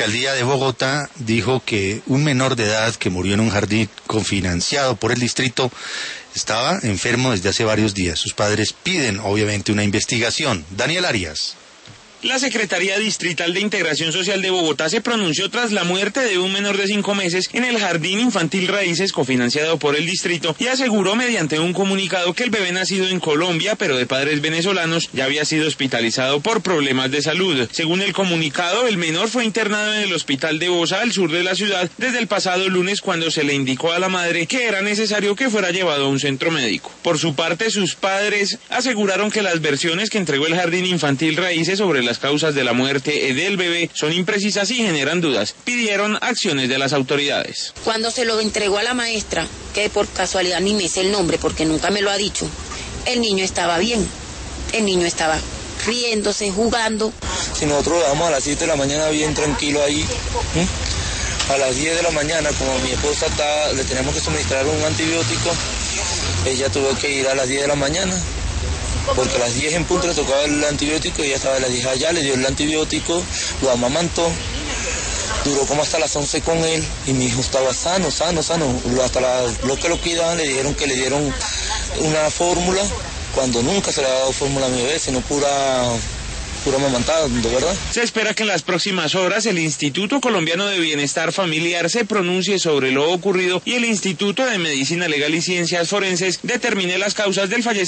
alcaldía de Bogotá dijo que un menor de edad que murió en un jardín cofinanciado por el distrito estaba enfermo desde hace varios días. Sus padres piden, obviamente, una investigación. Daniel Arias. La Secretaría Distrital de Integración Social de Bogotá se pronunció tras la muerte de un menor de 5 meses en el Jardín Infantil Raíces cofinanciado por el distrito y aseguró mediante un comunicado que el bebé nacido en Colombia pero de padres venezolanos ya había sido hospitalizado por problemas de salud. Según el comunicado, el menor fue internado en el hospital de Bosa, al sur de la ciudad, desde el pasado lunes cuando se le indicó a la madre que era necesario que fuera llevado a un centro médico. Por su parte, sus padres aseguraron que las versiones que entregó el Jardín Infantil Raíces sobre las causas de la muerte del bebé son imprecisas y generan dudas. Pidieron acciones de las autoridades. Cuando se lo entregó a la maestra, que por casualidad ni me sé el nombre porque nunca me lo ha dicho, el niño estaba bien, el niño estaba riéndose, jugando. Si nosotros lo damos a las 7 de la mañana bien tranquilo ahí, a las 10 de la mañana, como mi esposa le tenemos que suministrar un antibiótico, ella tuvo que ir a las 10 de la mañana. Porque a las 10 en punto le tocaba el antibiótico y ella estaba a las 10 allá, le dio el antibiótico, lo amamantó, duró como hasta las 11 con él y mi hijo estaba sano. Hasta los que lo cuidaban le dijeron que le dieron una fórmula, cuando nunca se le ha dado fórmula a mi bebé, sino pura amamantada, ¿de verdad? Se espera que en las próximas horas el Instituto Colombiano de Bienestar Familiar se pronuncie sobre lo ocurrido y el Instituto de Medicina Legal y Ciencias Forenses determine las causas del fallecimiento